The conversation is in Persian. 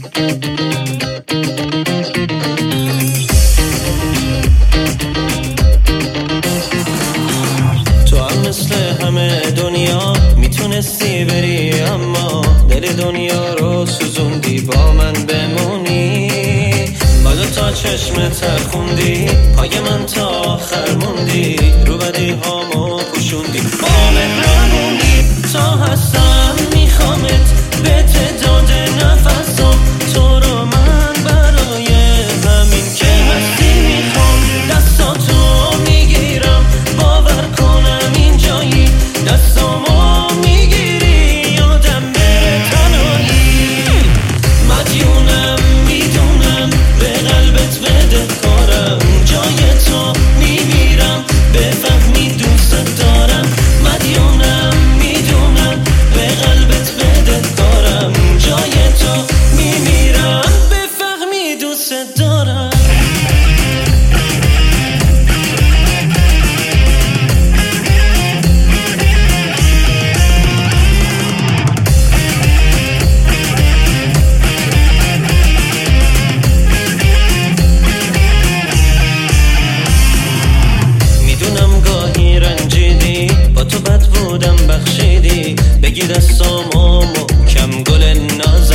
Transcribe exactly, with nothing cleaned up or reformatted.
تو هم مثل همه دنیا میتونستی بری، اما دل دنیا رو سوزوندی با من بمونی. با دو تا چشمت خوندی پای من تا آخر موندی، رو بدی هامو پوشوندی با مهربونی. تا هستم میخوامت به تعداد نفسم، تو رو من برای همین که هستی میخوام. دستاتو میگیرم باور کنم اینجایی، دستامو میگیری یادم بره تنهایی. مدیونم میدونم به قلبت بده کارم، جای تو میمیرم بفهمی دوست دارم. مدیونم میدونم به قلبت بده کارم، جای تو میمیرم بفهمی دوست دارم. میدونم گاهی رنجیدی، با تو بد بودم بخشیدی، بگی دستامو محکم گل ناز